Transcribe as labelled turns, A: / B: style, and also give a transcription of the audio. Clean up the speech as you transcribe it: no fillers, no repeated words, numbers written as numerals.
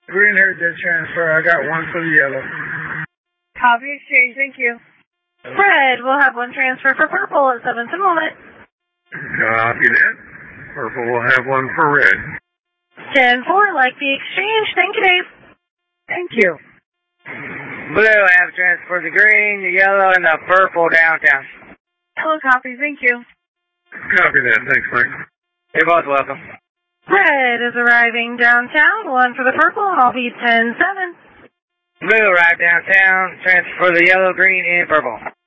A: Green heard that transfer. I got one for the yellow.
B: Copy exchange, thank you.
C: Red will have one transfer for purple at 7 to moment.
A: Copy that. Purple will have one for red.
C: 10-4, like the exchange. Thank you, Dave.
B: Thank you.
D: Blue have transfer the green, the yellow, and the purple downtown.
B: Hello, copy, thank you.
A: Copy that. Thanks, Mike.
D: You're both welcome.
C: Red is arriving downtown. One for the purple, and I'll be 10-7.
D: Blue arrived downtown, transfer the yellow, green, and purple.